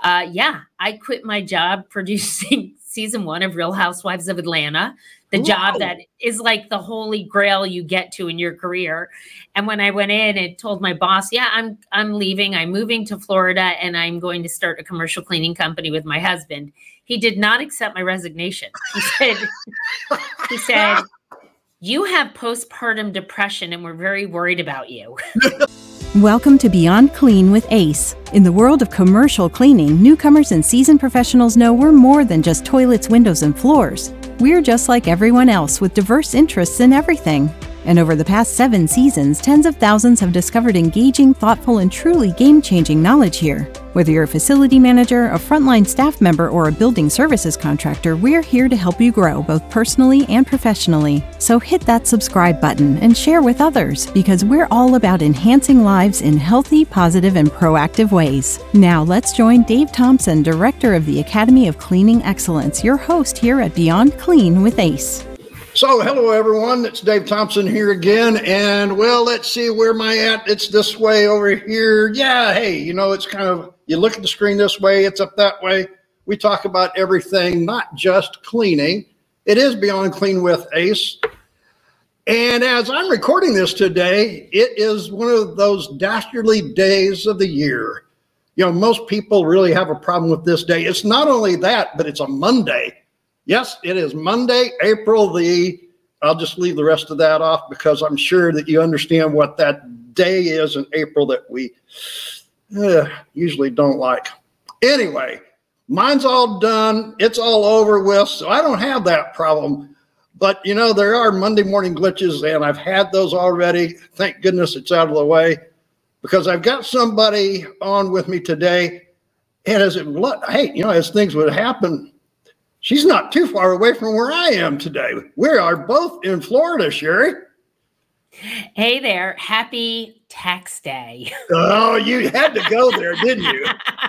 Yeah, I quit my job producing season 1 of Real Housewives of Atlanta, the Wow. job that is like the holy grail you get to in your career. And when I went in and told my boss, yeah, I'm leaving, I'm moving to Florida, and I'm going to start a commercial cleaning company with my husband, he did not accept my resignation. He said, you have postpartum depression and we're very worried about you. Welcome to Beyond Clean with Ace. In the world of commercial cleaning, newcomers and seasoned professionals know we're more than just toilets, windows, and floors. We're just like everyone else with diverse interests in everything. And over the past 7 seasons, tens of thousands have discovered engaging, thoughtful, and truly game-changing knowledge here. Whether you're a facility manager, a frontline staff member, or a building services contractor, we're here to help you grow both personally and professionally. So hit that subscribe button and share with others, because we're all about enhancing lives in healthy, positive, and proactive ways. Now let's join Dave Thompson, Director of the Academy of Cleaning Excellence, your host here at Beyond Clean with Ace. So, hello everyone, it's Dave Thompson here again, and well, let's see, where am I at? It's this way over here. Yeah, hey, it's kind of, you look at the screen this way, it's up that way. We talk about everything, not just cleaning. It is Beyond Clean with Ace. And as I'm recording this today, it is one of those dastardly days of the year. Most people really have a problem with this day. It's not only that, but it's a Monday. Yes, it is Monday, April I'll just leave the rest of that off because I'm sure that you understand what that day is in April that we usually don't like. Anyway, mine's all done. It's all over with, so I don't have that problem. But, there are Monday morning glitches, and I've had those already. Thank goodness it's out of the way because I've got somebody on with me today. And as things would happen, she's not too far away from where I am today. We are both in Florida, Sherry. Hey there. Happy tax day. Oh, you had to go there, didn't you?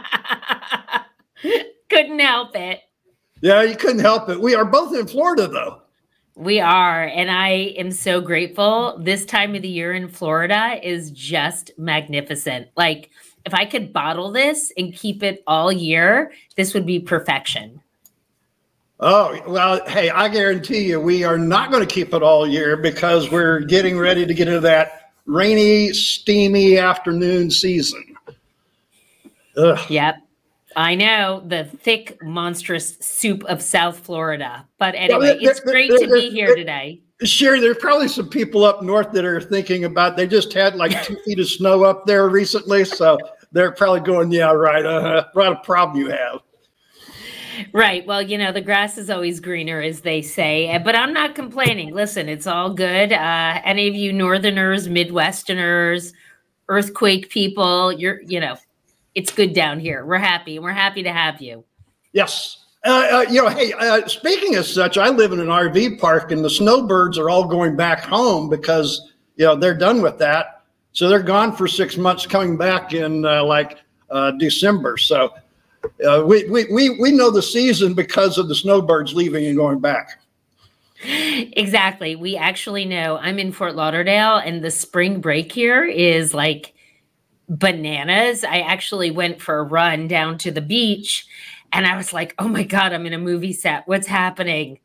Couldn't help it. Yeah, you couldn't help it. We are both in Florida, though. We are, and I am so grateful. This time of the year in Florida is just magnificent. Like, if I could bottle this and keep it all year, this would be perfection. Oh, well, hey, I guarantee you we are not going to keep it all year because we're getting ready to get into that rainy, steamy afternoon season. Ugh. Yep. I know, the thick, monstrous soup of South Florida. But anyway, it's great to be here today. Sherry, there's probably some people up north that are thinking about, they just had like 2 feet of snow up there recently. So they're probably going, yeah, right. What a problem you have. Right. Well, the grass is always greener, as they say, but I'm not complaining. Listen, it's all good. Any of you Northerners, Midwesterners, earthquake people, it's good down here. We're happy. We're happy to have you. Yes. Speaking of such, I live in an RV park and the snowbirds are all going back home because, they're done with that. So they're gone for 6 months, coming back in December. So we know the season because of the snowbirds leaving and going back. Exactly. We actually know. I'm in Fort Lauderdale, and the spring break here is like bananas. I actually went for a run down to the beach, and I was like, oh my God, I'm in a movie set. What's happening?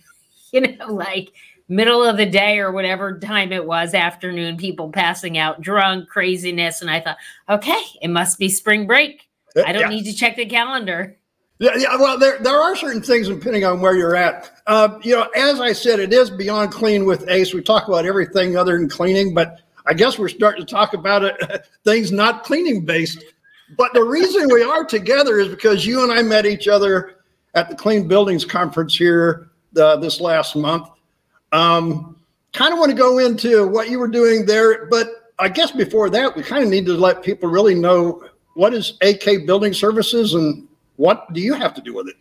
Like middle of the day or whatever time it was, afternoon, people passing out drunk, craziness. And I thought, okay, it must be spring break. I don't need to check the calendar. Yeah. Well, there are certain things depending on where you're at. As I said, it is Beyond Clean with Ace. We talk about everything other than cleaning, but I guess we're starting to talk about things not cleaning based. But the reason we are together is because you and I met each other at the Clean Buildings Conference here this last month. Kind of want to go into what you were doing there, but I guess before that, we kind of need to let people really know, what is AK Building Services and what do you have to do with it?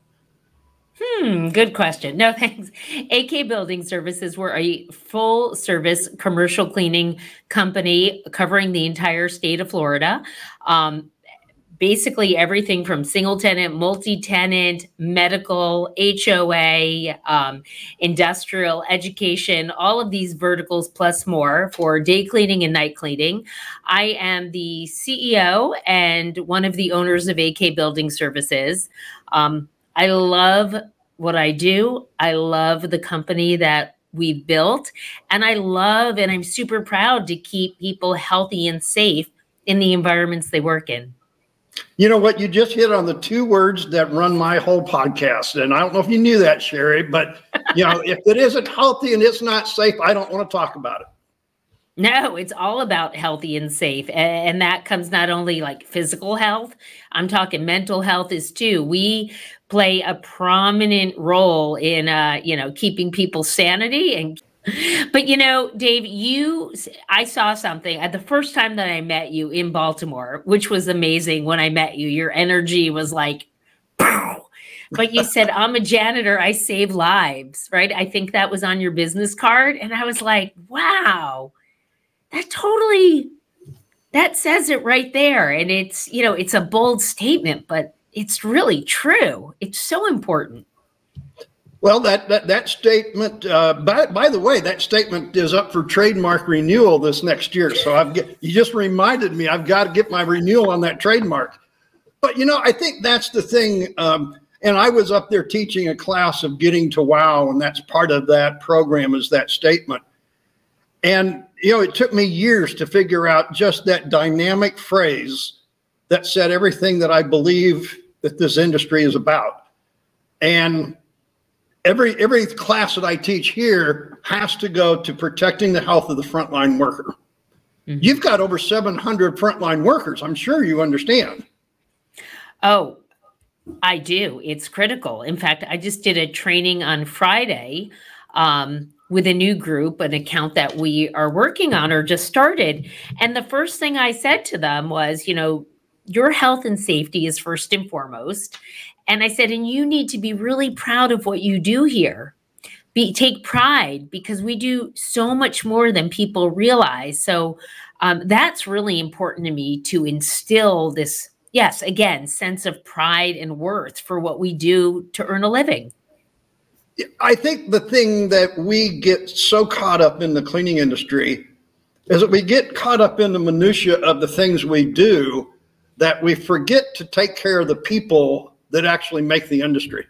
Good question. No, thanks. AK Building Services, we're a full service commercial cleaning company covering the entire state of Florida. basically everything from single tenant, multi-tenant, medical, HOA, industrial, education, all of these verticals plus more for day cleaning and night cleaning. I am the CEO and one of the owners of AK Building Services. I love what I do. I love the company that we've built, and I'm super proud to keep people healthy and safe in the environments they work in. You know what? You just hit on the two words that run my whole podcast. And I don't know if you knew that, Sherry, but if it isn't healthy and it's not safe, I don't want to talk about it. No, it's all about healthy and safe. And that comes not only like physical health, I'm talking mental health is too. We play a prominent role in, keeping people's sanity. But Dave, I saw something at the first time that I met you in Baltimore, which was amazing. When I met you, your energy was like, pow. But you said, I'm a janitor, I save lives, right? I think that was on your business card. And I was like, wow, that says it right there. And it's a bold statement, but it's really true. It's so important. Well, that statement, by the way, that statement is up for trademark renewal this next year. So you just reminded me, I've got to get my renewal on that trademark. But, I think that's the thing. And I was up there teaching a class of Getting to Wow, and that's part of that program is that statement. And, it took me years to figure out just that dynamic phrase that said everything that I believe that this industry is about. And every class that I teach here has to go to protecting the health of the frontline worker. Mm-hmm. You've got over 700 frontline workers. I'm sure you understand. Oh, I do. It's critical. In fact, I just did a training on Friday with a new group, an account that we are working on or just started. And the first thing I said to them was, your health and safety is first and foremost. And I said, and you need to be really proud of what you do here. Take pride, because we do so much more than people realize. So that's really important to me, to instill this, yes, again, sense of pride and worth for what we do to earn a living. I think the thing that we get so caught up in the cleaning industry is that we get caught up in the minutia of the things we do, that we forget to take care of the people that actually make the industry.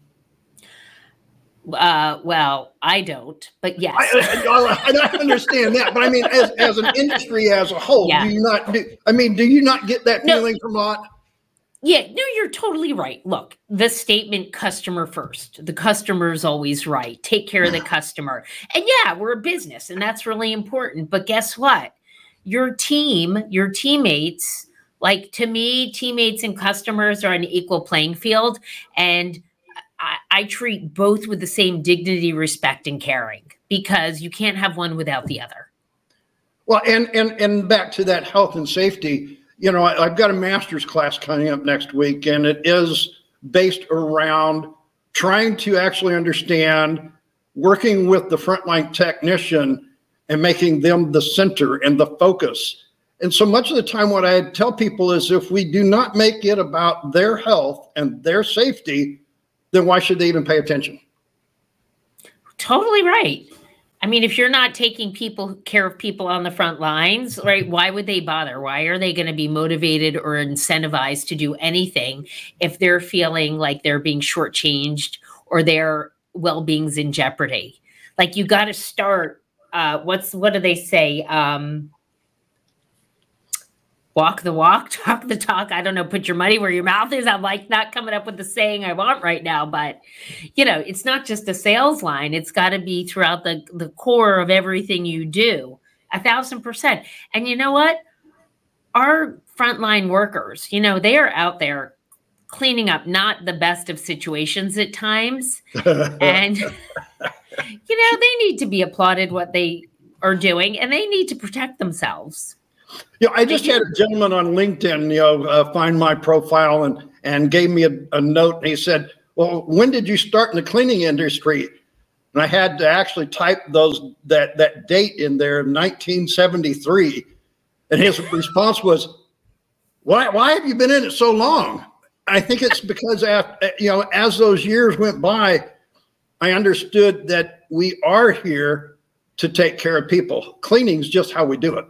Well, I don't, but yes. I understand that, but I mean, as an industry as a whole, yeah. Do you not get that feeling from Lot? Yeah, no, you're totally right. Look, the statement customer first, the customer is always right. Take care of the customer. And yeah, we're a business and that's really important. But guess what? Your team, your teammates, like to me, teammates and customers are an equal playing field. And I treat both with the same dignity, respect, and caring, because you can't have one without the other. Well, and back to that health and safety, I've got a master's class coming up next week, and it is based around trying to actually understand working with the frontline technician and making them the center and the focus. And so much of the time, what I tell people is if we do not make it about their health and their safety, then why should they even pay attention? Totally right. I mean, if you're not taking care of people on the front lines, right, why would they bother? Why are they going to be motivated or incentivized to do anything if they're feeling like they're being shortchanged or their well-being's in jeopardy? Like, you got to start, what do they say? Walk the walk, talk the talk. I don't know, put your money where your mouth is. I'm like not coming up with the saying I want right now, but it's not just a sales line. It's got to be throughout the core of everything you do, 1,000%. And you know what? Our frontline workers, they are out there cleaning up not the best of situations at times. And, they need to be applauded what they are doing, and they need to protect themselves. I just had a gentleman on LinkedIn, find my profile and gave me a note. And he said, well, when did you start in the cleaning industry? And I had to actually type that date in there, 1973. And his response was, Why have you been in it so long? I think it's because as those years went by, I understood that we are here to take care of people. Cleaning's just how we do it.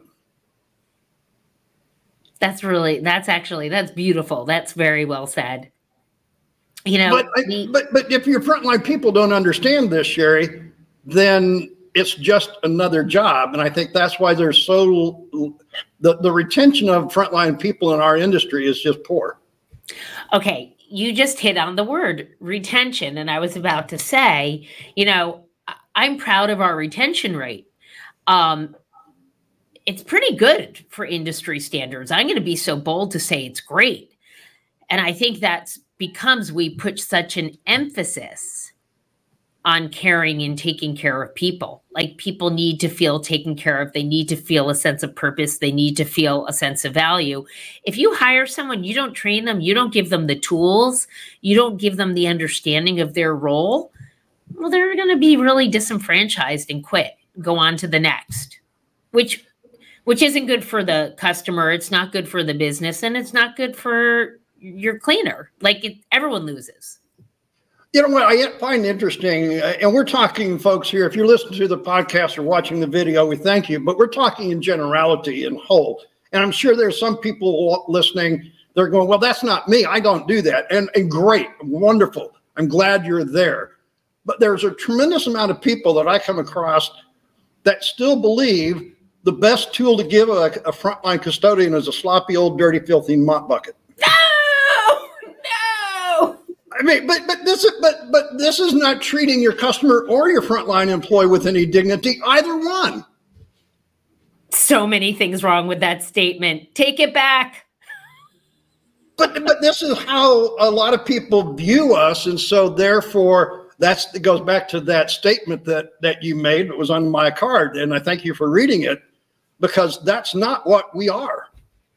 That's beautiful. That's very well said. But if your frontline people don't understand this, Sherry, then it's just another job. And I think that's why there's the retention of frontline people in our industry is just poor. Okay. You just hit on the word retention. And I was about to say, I'm proud of our retention rate. It's pretty good for industry standards. I'm going to be so bold to say it's great. And I think that's because we put such an emphasis on caring and taking care of people. Like, people need to feel taken care of. They need to feel a sense of purpose. They need to feel a sense of value. If you hire someone, you don't train them, you don't give them the tools, you don't give them the understanding of their role, well, they're going to be really disenfranchised and quit, go on to the next, which isn't good for the customer. It's not good for the business, and it's not good for your cleaner. Everyone loses. You know what I find interesting, and we're talking, folks, here, if you're listening to the podcast or watching the video, we thank you, but we're talking in generality and whole. And I'm sure there's some people listening, they're going, well, that's not me. I don't do that. And great, wonderful. I'm glad you're there. But there's a tremendous amount of people that I come across that still believe the best tool to give a frontline custodian is a sloppy, old, dirty, filthy mop bucket. No. I mean, but this is not treating your customer or your frontline employee with any dignity, either one. So many things wrong with that statement. Take it back. But this is how a lot of people view us, and so therefore it goes back to that statement that you made that was on my card, and I thank you for reading it, because that's not what we are.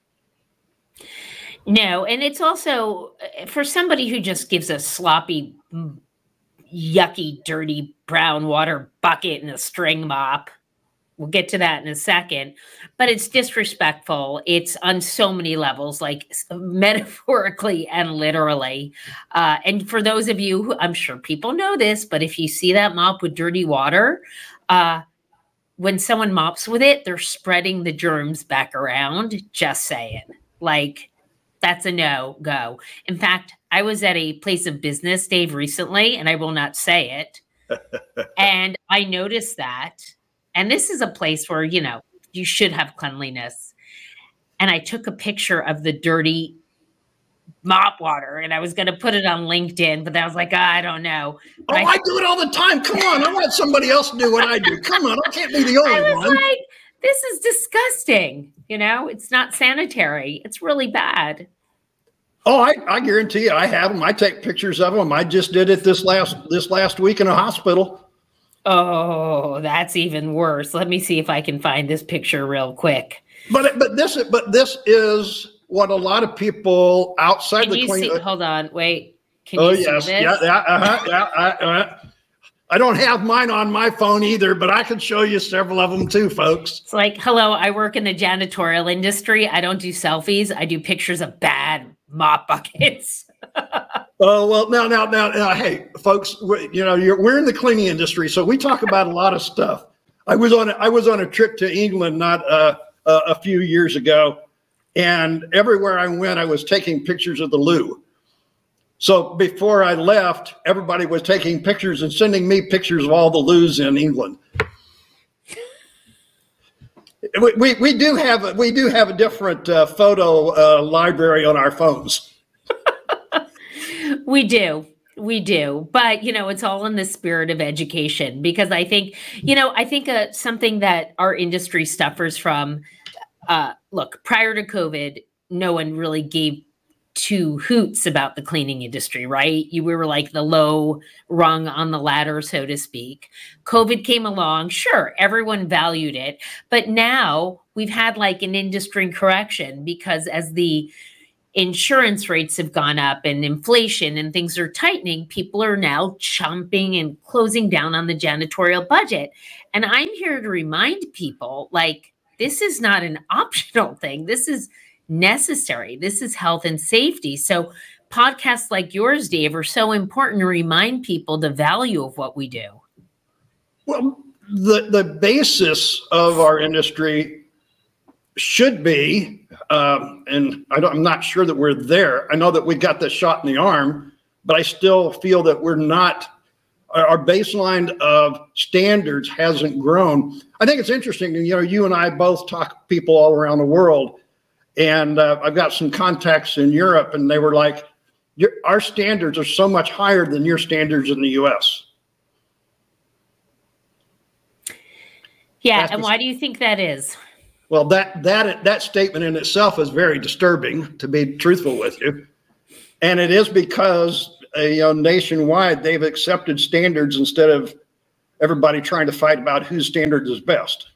No, and it's also for somebody who just gives a sloppy, yucky, dirty brown water bucket and a string mop. We'll get to that in a second, but it's disrespectful. It's on so many levels, like metaphorically and literally. And for those of you who, I'm sure people know this, but if you see that mop with dirty water, when someone mops with it, they're spreading the germs back around. Just saying. That's a no-go. In fact, I was at a place of business, Dave, recently, and I will not say it. And I noticed that. And this is a place where, you should have cleanliness. And I took a picture of the dirty mop water, and I was going to put it on LinkedIn, but I was like, I don't know. But I do it all the time. Come on. I want somebody else to do what I do. Come on. I can't be the only one. Like, this is disgusting. It's not sanitary. It's really bad. Oh, I guarantee you I have them. I take pictures of them. I just did it this last week in a hospital. Oh, that's even worse. Let me see if I can find this picture real quick. But this is what a lot of people outside can the clean. Hold on, wait. Can you see this? Yeah. I don't have mine on my phone either, but I can show you several of them too, folks. It's like, hello, I work in the janitorial industry. I don't do selfies. I do pictures of bad mop buckets. Oh, well, now, hey, folks, we're in the cleaning industry, so we talk about a lot of stuff. I was on a trip to England not a few years ago, and everywhere I went, I was taking pictures of the loo. So before I left, everybody was taking pictures and sending me pictures of all the loos in England. We do have a different photo library on our phones. We do. But, it's all in the spirit of education, because I think something that our industry suffers from, look, prior to COVID, no one really gave two hoots about the cleaning industry, right? We were like the low rung on the ladder, so to speak. COVID came along. Sure, everyone valued it. But now we've had like an industry correction, because as the insurance rates have gone up and inflation and things are tightening, people are now chomping and closing down on the janitorial budget. And I'm here to remind people, like, this is not an optional thing. This is necessary. This is health and safety. So podcasts like yours, Dave, are so important to remind people the value of what we do. Well, the basis of our industry should be, and I'm not sure that we're there. I know that we got the shot in the arm, but I still feel that we're not, our baseline of standards hasn't grown. I think it's interesting, you and I both talk to people all around the world, and I've got some contacts in Europe, and they were like, our standards are so much higher than your standards in the US. Yeah, and why do you think that is? Well, that statement in itself is very disturbing, to be truthful with you. And it is because nationwide, they've accepted standards instead of everybody trying to fight about whose standard is best.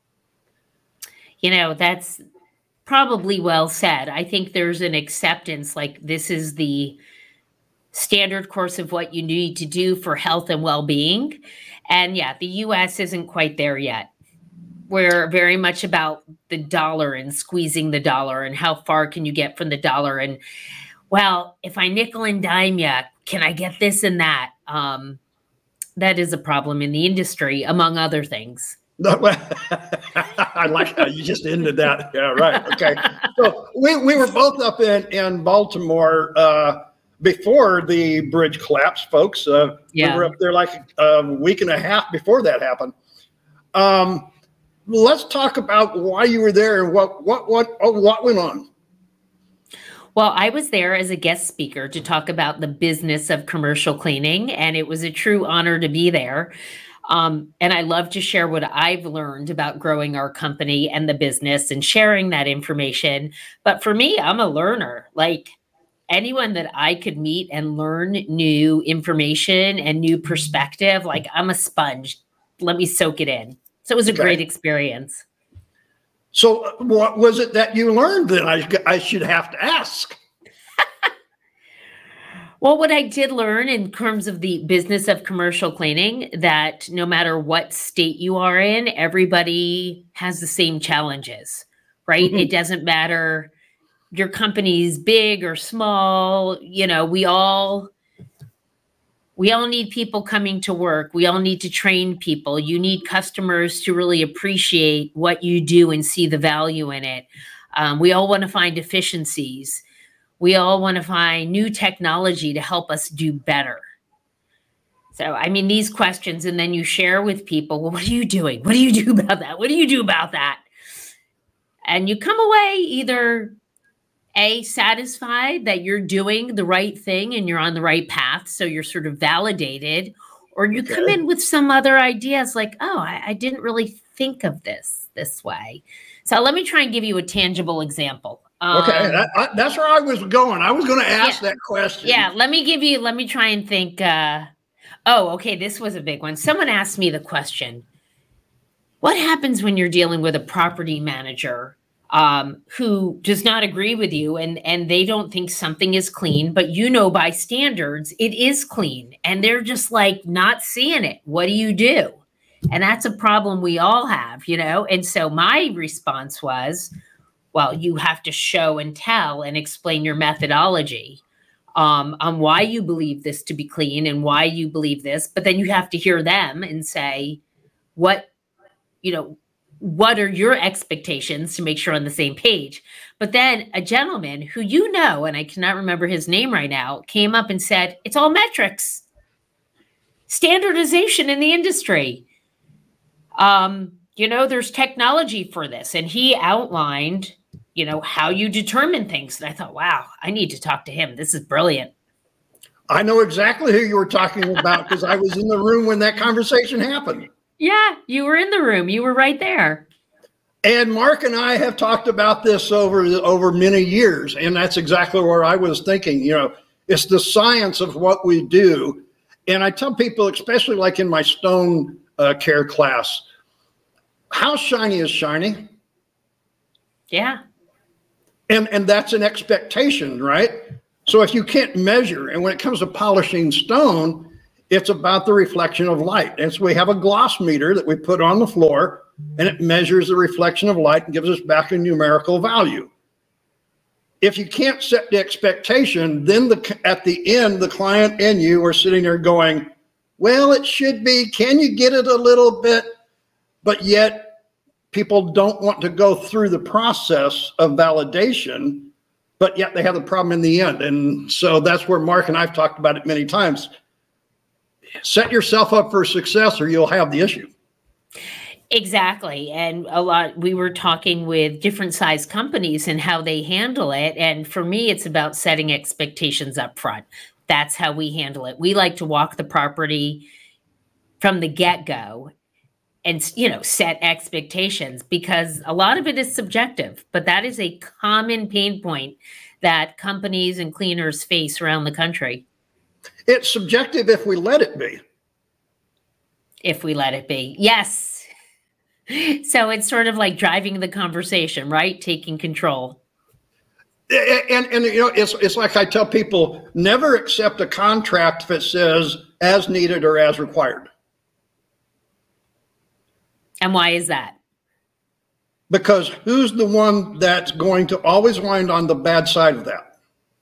That's probably well said. I think there's an acceptance, like this is the standard course of what you need to do for health and well-being. And yeah, the US isn't quite there yet. We're very much about the dollar and squeezing the dollar and how far can you get from the dollar. And well, if I nickel and dime you, can I get this and that? That is a problem in the industry, among other things. I like how you just ended that. Yeah, right. Okay. So we were both up in Baltimore before the bridge collapsed, folks. We were up there like a week and a half before that happened. Let's talk about why you were there and what went on. Well, I was there as a guest speaker to talk about the business of commercial cleaning, and it was a true honor to be there. And I love to share what I've learned about growing our company and the business and sharing that information. But for me, I'm a learner. Like anyone that I could meet and learn new information and new perspective, like I'm a sponge. Let me soak it in. So it was a great experience. So what was it that you learned then? I should have to ask. Well, what I did learn in terms of the business of commercial cleaning, that no matter what state you are in, everybody has the same challenges, right? Mm-hmm. It doesn't matter your company's big or small, we all need people coming to work. We all need to train people. You need customers to really appreciate what you do and see the value in it. We all want to find efficiencies. We all want to find new technology to help us do better. So, these questions, and then you share with people, well, what are you doing? What do you do about that? What do you do about that? And you come away either satisfied that you're doing the right thing and you're on the right path, so you're sort of validated, or you come in with some other ideas like, oh, I didn't really think of this way. So let me try and give you a tangible example. Okay, that's where I was going. I was going to ask that question. Yeah, let me try and think. Okay, this was a big one. Someone asked me the question, what happens when you're dealing with a property manager who does not agree with you and they don't think something is clean, but by standards, it is clean and they're just like not seeing it. What do you do? And that's a problem we all have, And so my response was, well, you have to show and tell and explain your methodology on why you believe this to be clean and why you believe this. But then you have to hear them and say, what are your expectations to make sure on the same page? But then a gentleman who and I cannot remember his name right now, came up and said, it's all metrics. Standardization in the industry. There's technology for this. And he outlined, how you determine things. And I thought, wow, I need to talk to him. This is brilliant. I know exactly who you were talking about because I was in the room when that conversation happened. Yeah, you were in the room. You were right there. And Mark and I have talked about this over many years. And that's exactly where I was thinking, it's the science of what we do. And I tell people, especially like in my stone care class, how shiny is shiny? Yeah. And that's an expectation, right? So if you can't measure, and when it comes to polishing stone, it's about the reflection of light. And so we have a gloss meter that we put on the floor, and it measures the reflection of light and gives us back a numerical value. if you can't set the expectation, then at the end, the client and you are sitting there going, well, it should be, can you get it a little bit? But yet people don't want to go through the process of validation, but yet they have the problem in the end. And so that's where Mark and I've talked about it many times. Set yourself up for success or you'll have the issue. Exactly. And we were talking with different size companies and how they handle it. And for me, it's about setting expectations up front. That's how we handle it. We like to walk the property from the get-go and, set expectations, because a lot of it is subjective, but that is a common pain point that companies and cleaners face around the country. It's subjective if we let it be. If we let it be. Yes. So it's sort of like driving the conversation, right? Taking control. And it's like I tell people, never accept a contract if it says as needed or as required. And why is that? Because who's the one that's going to always wind on the bad side of that?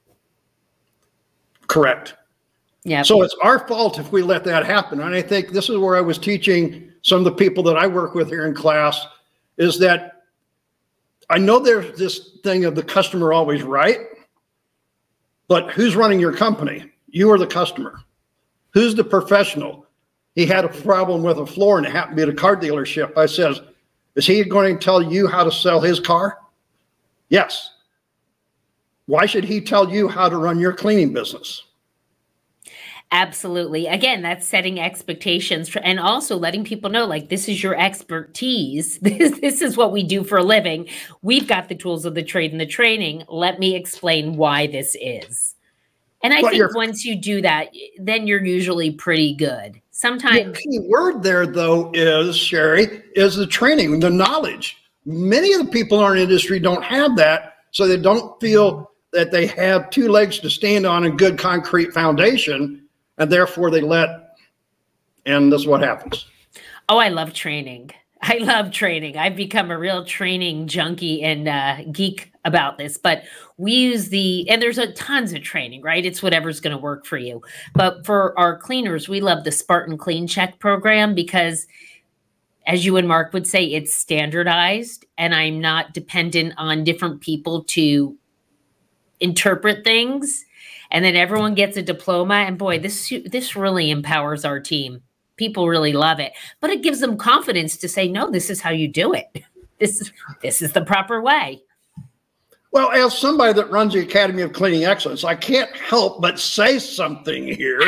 Correct. Yeah. So it's our fault if we let that happen. And I think this is where I was teaching some of the people that I work with here in class, is that I know there's this thing of the customer always right, but who's running your company? You or the customer? Who's the professional? He had a problem with a floor and it happened to be at a car dealership. I says, is he going to tell you how to sell his car? Yes. Why should he tell you how to run your cleaning business? Absolutely. Again, that's setting expectations and also letting people know, like, this is your expertise. This is what we do for a living. We've got the tools of the trade and the training. Let me explain why this is. And I think once you do that, then you're usually pretty good. Sometimes the key word there, though, is, Sherry, is the training, the knowledge. Many of the people in our industry don't have that, so they don't feel that they have two legs to stand on a good concrete foundation. And therefore and this is what happens. Oh, I love training. I love training. I've become a real training junkie and geek about this, but we use and there's tons of training, right? It's whatever's going to work for you. But for our cleaners, we love the Spartan Clean Check program because, as you and Mark would say, it's standardized and I'm not dependent on different people to interpret things. And then everyone gets a diploma, and boy, this really empowers our team. People really love it, but it gives them confidence to say, no, this is how you do it. This is the proper way. Well, as somebody that runs the Academy of Cleaning Excellence, I can't help but say something here.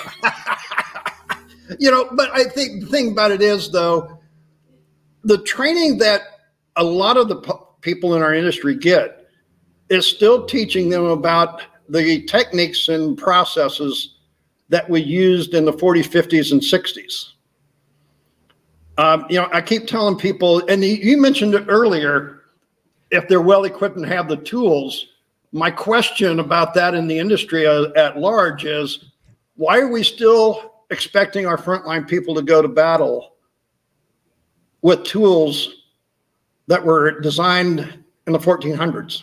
But I think the thing about it is, though, the training that a lot of the people in our industry get is still teaching them about the techniques and processes that we used in the 40s, 50s, and 60s. I keep telling people, and you mentioned it earlier, if they're well equipped and have the tools. My question about that in the industry at large is, why are we still expecting our frontline people to go to battle with tools that were designed in the 1400s?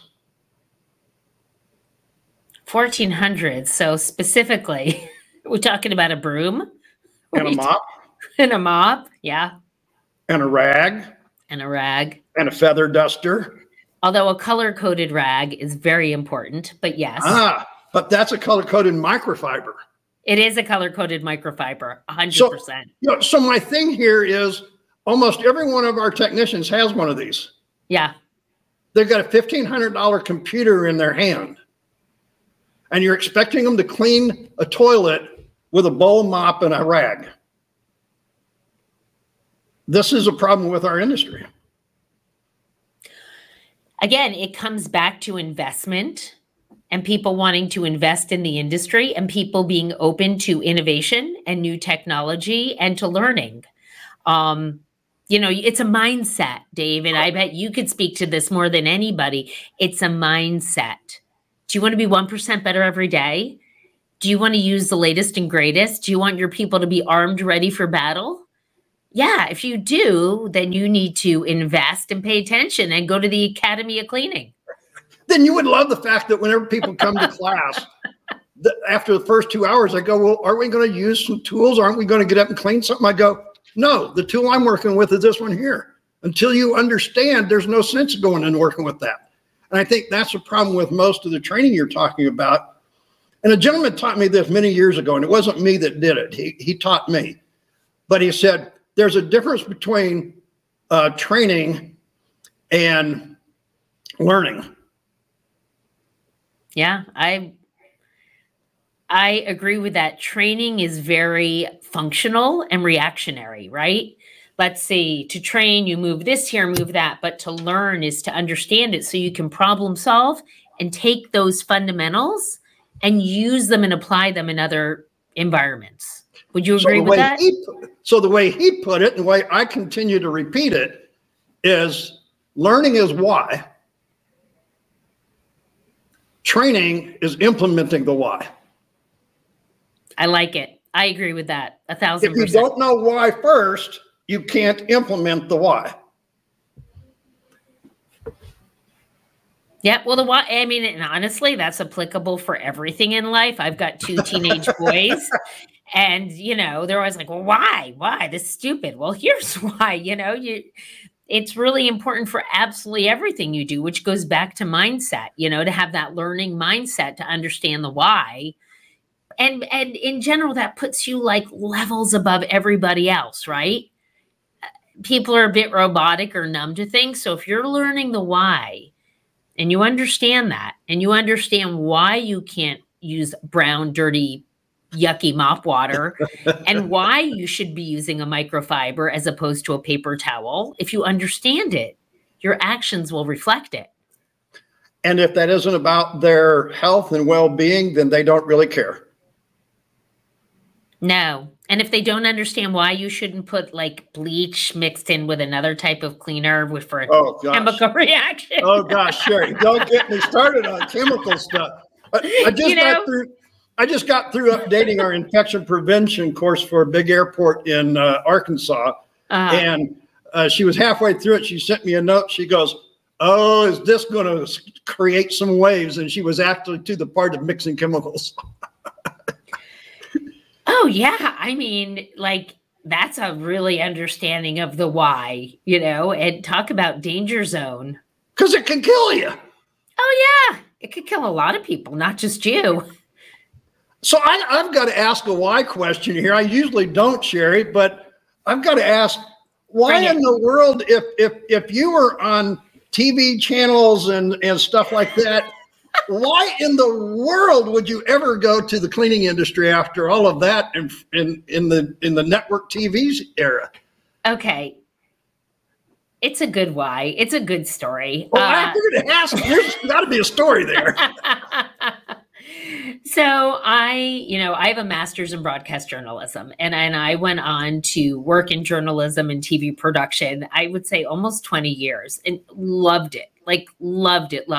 1400s. So specifically, we're talking about a broom and a mop, and a mop, yeah, and a rag, and a rag, and a feather duster. Although a color-coded rag is very important, but yes. But that's a color-coded microfiber. It is a color-coded microfiber, 100%. So my thing here is almost every one of our technicians has one of these. Yeah. They've got a $1,500 computer in their hand. And you're expecting them to clean a toilet with a bowl, mop, and a rag. This is a problem with our industry. Again, it comes back to investment and people wanting to invest in the industry and people being open to innovation and new technology and to learning. It's a mindset, Dave, and I bet you could speak to this more than anybody. It's a mindset. Do you want to be 1% better every day? Do you want to use the latest and greatest? Do you want your people to be armed, ready for battle? Yeah, if you do, then you need to invest and pay attention and go to the Academy of Cleaning. then you would love the fact that whenever people come to class, after the first 2 hours, I go, well, aren't we going to use some tools? Aren't we going to get up and clean something? I go, no, the tool I'm working with is this one here. Until you understand, there's no sense going and working with that. And I think that's the problem with most of the training you're talking about. And a gentleman taught me this many years ago, and it wasn't me that did it. He taught me. But he said, there's a difference between training and learning. Yeah, I agree with that. Training is very functional and reactionary, right? Let's see, to train, you move this here, move that, but to learn is to understand it so you can problem solve and take those fundamentals and use them and apply them in other environments. Would you agree with that? So the way he put it, and the way I continue to repeat it, is learning is why. Training is implementing the why. I like it. I agree with that. 1,000%. If you don't know why first, you can't implement the why. Yeah, well, the why, I mean, and honestly, that's applicable for everything in life. I've got 2 teenage boys, and, they're always like, well, why? Why? This is stupid. Well, here's why, it's really important for absolutely everything you do, which goes back to mindset, to have that learning mindset to understand the why. And in general, that puts you like levels above everybody else, right? People are a bit robotic or numb to things. So if you're learning the why and you understand that, and you understand why you can't use brown, dirty, yucky mop water and why you should be using a microfiber as opposed to a paper towel, if you understand it, your actions will reflect it. And if that isn't about their health and well-being, then they don't really care. No. And if they don't understand why you shouldn't put like bleach mixed in with another type of cleaner for a chemical reaction. Oh gosh, Sherry, don't get me started on chemical stuff. I just got through updating our infection prevention course for a big airport in Arkansas. And she was halfway through it. She sent me a note. She goes, oh, is this going to create some waves? And she was actually to the part of mixing chemicals. Oh, yeah. I mean, like, that's a really understanding of the why, and talk about danger zone. Because it can kill you. Oh, yeah. It could kill a lot of people, not just you. So I've got to ask a why question here. I usually don't, Sherry, but I've got to ask, why in the world, if you were on TV channels and stuff like that, why in the world would you ever go to the cleaning industry after all of that in the network TV era? Okay. It's a good why. It's a good story. Well, I figured to ask. There's got to be a story there. So I have a master's in broadcast journalism, and I went on to work in journalism and TV production, I would say almost 20 years, and loved it. Like, loved it.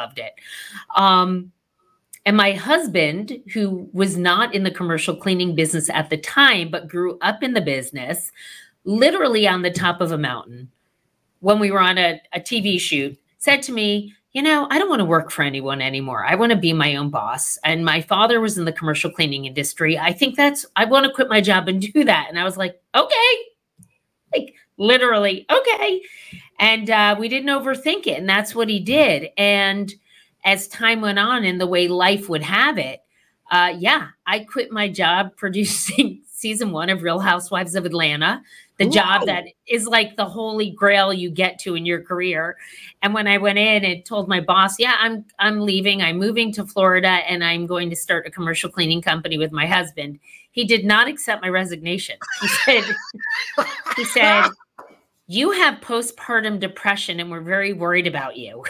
And my husband, who was not in the commercial cleaning business at the time, but grew up in the business, literally on the top of a mountain, when we were on a TV shoot, said to me, I don't want to work for anyone anymore. I want to be my own boss. And my father was in the commercial cleaning industry. I want to quit my job and do that. And I was like, okay, like literally, okay. And we didn't overthink it. And that's what he did. And as time went on and the way life would have it, I quit my job producing season 1 of Real Housewives of Atlanta, the job that is like the holy grail you get to in your career. And when I went in and told my boss, I'm leaving, I'm moving to Florida, and I'm going to start a commercial cleaning company with my husband, he did not accept my resignation. He said, you have postpartum depression and we're very worried about you.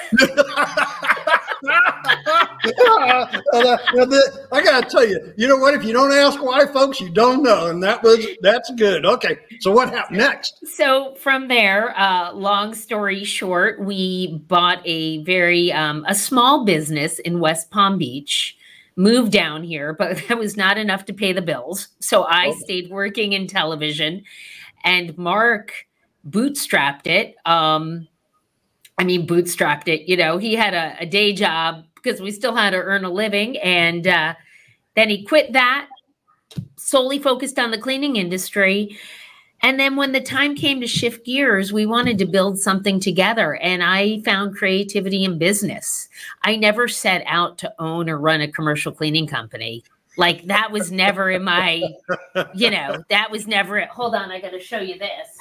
I got to tell you, you know what? If you don't ask why, folks, you don't know. And that's good. Okay. So what happened next? So from there, long story short, we bought a small business in West Palm Beach, moved down here, but that was not enough to pay the bills. So I stayed working in television, and Mark bootstrapped it. bootstrapped it. He had a day job because we still had to earn a living. And then he quit that, solely focused on the cleaning industry. And then when the time came to shift gears, we wanted to build something together. And I found creativity in business. I never set out to own or run a commercial cleaning company. Like, that was never in my, that was never it. Hold on, I got to show you this.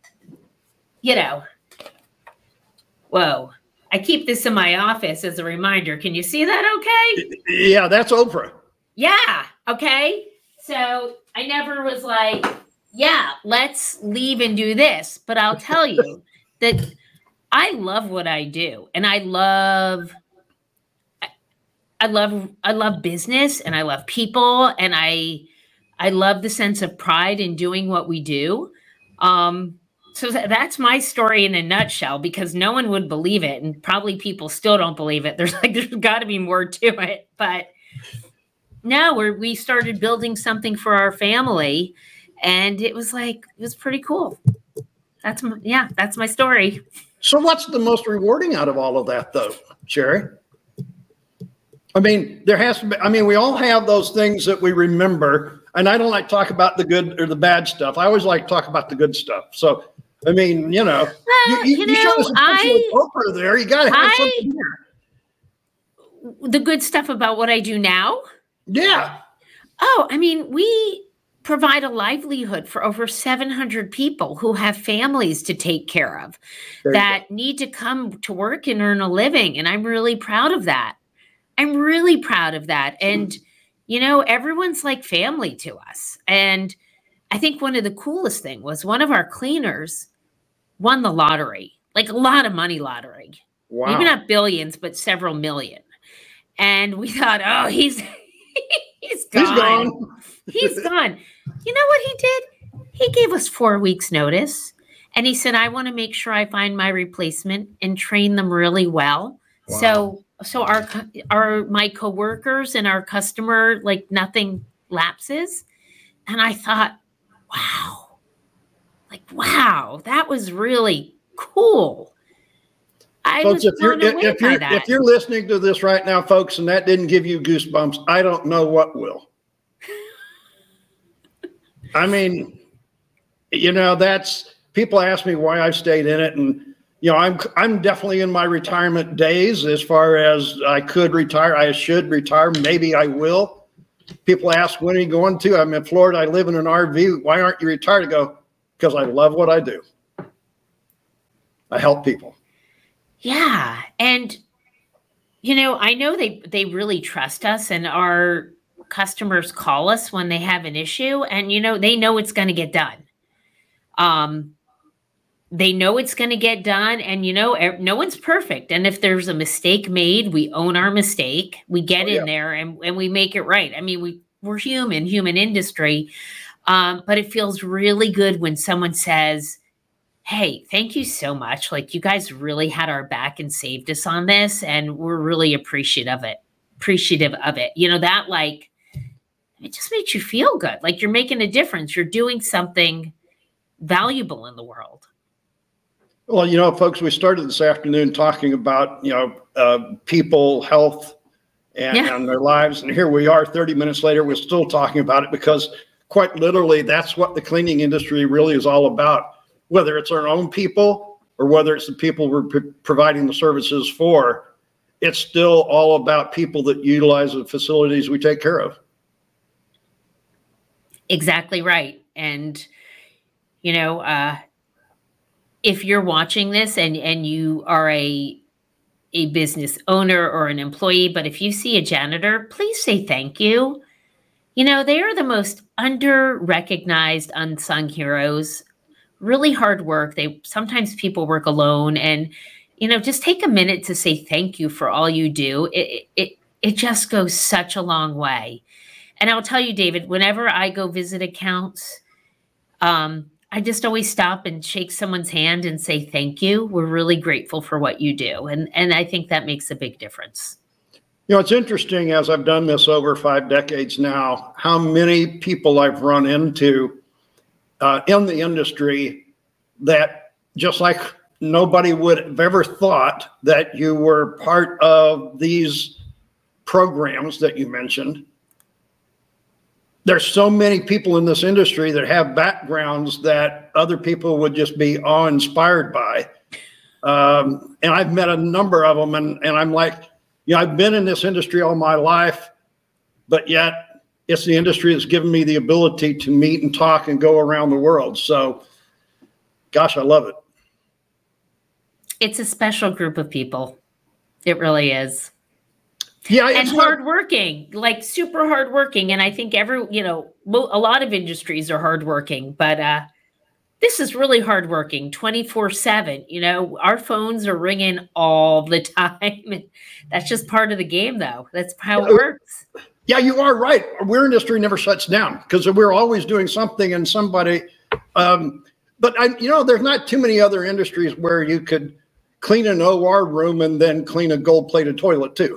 Whoa. I keep this in my office as a reminder. Can you see that okay? Yeah, that's Oprah. Yeah. Okay. So I never was like, yeah, let's leave and do this. But I'll tell you that I love what I do. And I love business, and I love people, and I love the sense of pride in doing what we do. So that's my story in a nutshell, because no one would believe it. And probably people still don't believe it. There's got to be more to it. But no, we started building something for our family, and it was pretty cool. That's my story. So what's the most rewarding out of all of that, though, Sherry? There has to be, we all have those things that we remember, and I don't like to talk about the good or the bad stuff. I always like to talk about the good stuff. So, you showed us a picture of Oprah there. You got to have something here. The good stuff about what I do now? Yeah. Oh, we provide a livelihood for over 700 people who have families to take care of that need to come to work and earn a living. And I'm really proud of that. And, everyone's like family to us. And I think one of the coolest thing was one of our cleaners won the lottery, like a lot of money lottery. Wow. Maybe not billions, but several million. And we thought, oh, he's gone. He's gone. You know what he did? He gave us 4 weeks notice. And he said, I want to make sure I find my replacement and train them really well. Wow. So my coworkers and our customer, nothing lapses. And I thought, wow, that was really cool. Folks, if you're listening to this right now, folks, and that didn't give you goosebumps, I don't know what will. That's, people ask me why I've stayed in it, and I'm definitely in my retirement days as far as I could retire. I should retire. Maybe I will. People ask, when are you going to? I'm in Florida. I live in an RV. Why aren't you retired? I go, because I love what I do. I help people. Yeah. And, I know they really trust us, and our customers call us when they have an issue, and, they know it's going to get done. They know it's going to get done, and no one's perfect. And if there's a mistake made, we own our mistake. We get in there and we make it right. We're human industry. But it feels really good when someone says, hey, thank you so much. You guys really had our back and saved us on this, and we're really appreciative of it. It just makes you feel good. You're making a difference. You're doing something valuable in the world. Well, folks, we started this afternoon talking about, people, health, and their lives. And here we are 30 minutes later, we're still talking about it, because quite literally, that's what the cleaning industry really is all about. Whether it's our own people or whether it's the people we're providing the services for, it's still all about people that utilize the facilities we take care of. Exactly right. And, if you're watching this and you are a business owner or an employee, but if you see a janitor, please say thank you. They are the most under-recognized, unsung heroes. Really hard work. Sometimes people work alone, and, just take a minute to say thank you for all you do. It just goes such a long way. And I'll tell you, David, whenever I go visit accounts, I just always stop and shake someone's hand and say, thank you. We're really grateful for what you do. And I think that makes a big difference. It's interesting, as I've done this over 5 decades now, how many people I've run into in the industry that, just like nobody would have ever thought that you were part of these programs that you mentioned. There's so many people in this industry that have backgrounds that other people would just be awe-inspired by. And I've met a number of them, and I'm like, I've been in this industry all my life, but yet it's the industry that's given me the ability to meet and talk and go around the world. So, gosh, I love it. It's a special group of people. It really is. Yeah, and hardworking, like super hardworking. And I think a lot of industries are hardworking, but this is really hardworking 24/7. Our phones are ringing all the time. That's just part of the game, though. That's how it works. Yeah, you are right. Our industry never shuts down because we're always doing something and somebody. But there's not too many other industries where you could clean an OR room and then clean a gold-plated toilet too.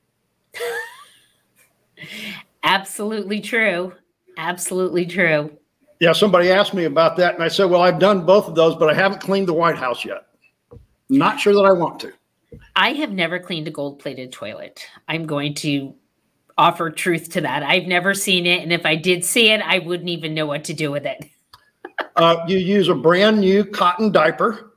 Absolutely true. Absolutely true. Yeah, somebody asked me about that, and I said, well, I've done both of those, but I haven't cleaned the White House yet. Not sure that I want to. I have never cleaned a gold-plated toilet. I'm going to offer truth to that. I've never seen it, and if I did see it, I wouldn't even know what to do with it. You use a brand new cotton diaper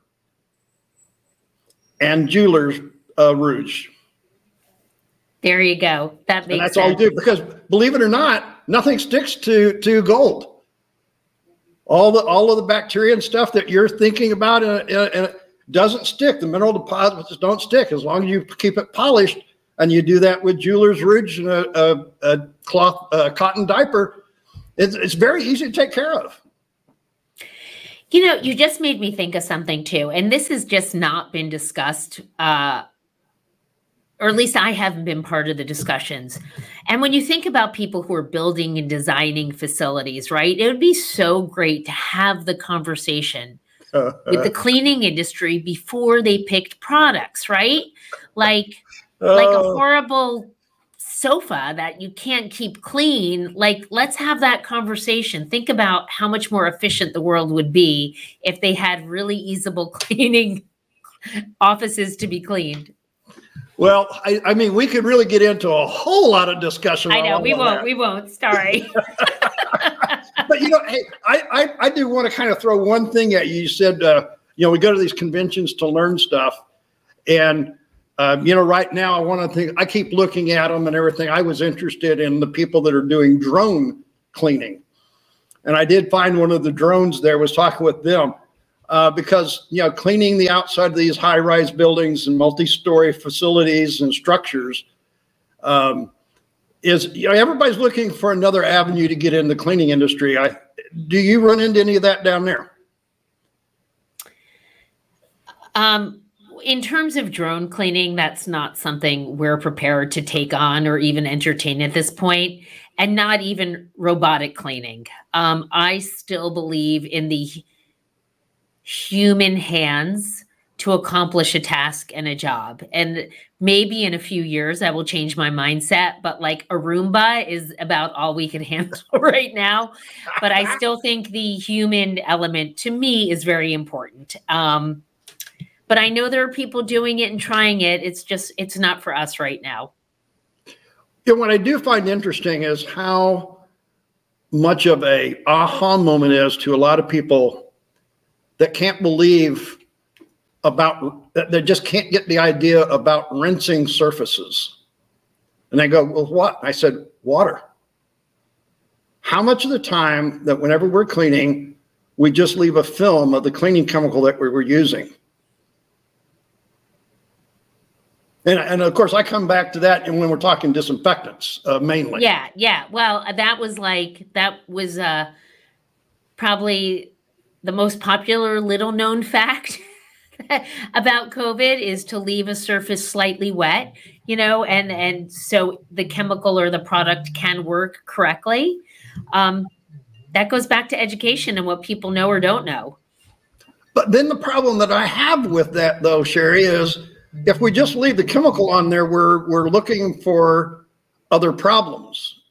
and jeweler's rouge. There you go. That makes sense. And that's all you do, because believe it or not, nothing sticks to gold. All of the bacteria and stuff that you're thinking about and it doesn't stick. The mineral deposits don't stick as long as you keep it polished, and you do that with jeweler's rouge and a cloth cotton diaper. It's very easy to take care of. You just made me think of something too, and this has just not been discussed, or at least I haven't been part of the discussions. And when you think about people who are building and designing facilities, right, it would be so great to have the conversation with the cleaning industry before they picked products, right? Like a horrible sofa that you can't keep clean. Like, let's have that conversation. Think about how much more efficient the world would be if they had really easable cleaning offices to be cleaned. Well, I mean, we could really get into a whole lot of discussion. I know, we won't. Sorry. But, hey, I do want to kind of throw one thing at you. You said, we go to these conventions to learn stuff. And, right now I keep looking at them and everything. I was interested in the people that are doing drone cleaning. And I did find one of the drones there, was talking with them. Because, cleaning the outside of these high-rise buildings and multi-story facilities and structures is, everybody's looking for another avenue to get in the cleaning industry. Do you run into any of that down there? In terms of drone cleaning, that's not something we're prepared to take on or even entertain at this point, and not even robotic cleaning. I still believe in the human hands to accomplish a task and a job. And maybe in a few years I will change my mindset, but like a Roomba is about all we can handle right now. But I still think the human element to me is very important. But I know there are people doing it and trying it. It's not for us right now. What I do find interesting is how much of a aha moment is to a lot of people that can't believe they just can't get the idea about rinsing surfaces. And they go, well, what? I said, water. How much of the time that whenever we're cleaning, we just leave a film of the cleaning chemical that we were using? And of course, I come back to that, and when we're talking disinfectants, mainly. Yeah. Well, that was probably the most popular little known fact about COVID is to leave a surface slightly wet, and so the chemical or the product can work correctly. That goes back to education and what people know or don't know. But then the problem that I have with that, though, Sherry, is if we just leave the chemical on there, we're looking for other problems.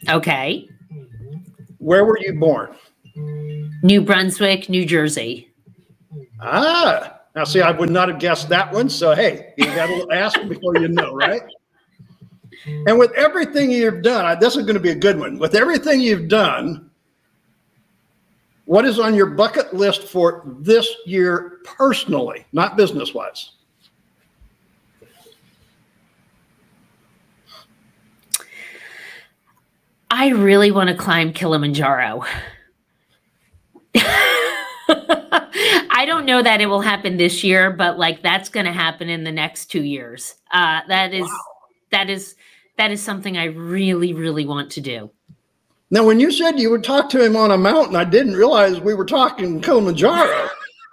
Okay. Where were you born? New Brunswick, New Jersey. Ah, now see, I would not have guessed that one. So, hey, you got to ask before you know, right? And with everything you've done, this is going to be a good one. With everything you've done, what is on your bucket list for this year personally, not business-wise? I really want to climb Kilimanjaro. I don't know that it will happen this year, but like that's going to happen in the next 2 years. That is something I really, really want to do. Now, when you said you would talk to him on a mountain, I didn't realize we were talking Kilimanjaro.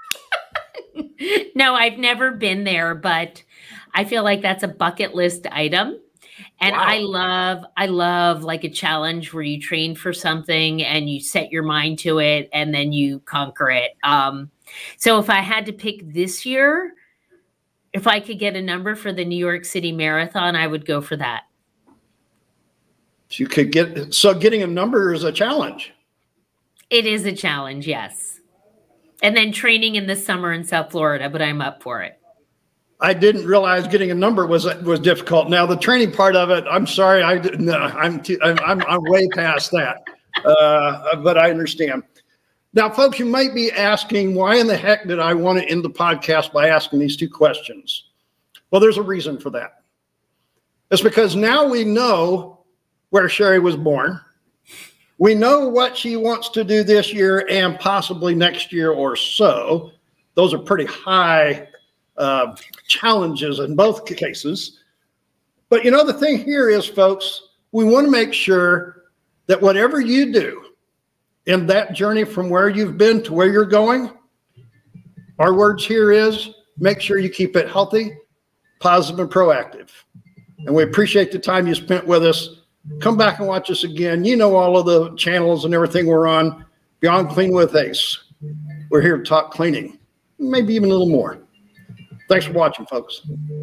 No, I've never been there, but I feel like that's a bucket list item. And wow. I love like a challenge where you train for something and you set your mind to it and then you conquer it. So if I had to pick this year, if I could get a number for the New York City Marathon, I would go for that. You could getting a number is a challenge. It is a challenge, yes. And then training in the summer in South Florida, but I'm up for it. I didn't realize getting a number was difficult. Now the training part of it, I'm sorry, I'm way past that, but I understand. Now, folks, you might be asking, why in the heck did I want to end the podcast by asking these two questions? Well, there's a reason for that. It's because now we know where Sherry was born. We know what she wants to do this year and possibly next year or so. Those are pretty high challenges in both cases. But you know, the thing here is, folks, we want to make sure that whatever you do in that journey from where you've been to where you're going, our words here is make sure you keep it healthy, positive, and proactive. And we appreciate the time you spent with us. Come back and watch us again. You know all of the channels and everything we're on. Beyond Clean with Ace. We're here to talk cleaning, maybe even a little more. Thanks for watching, folks.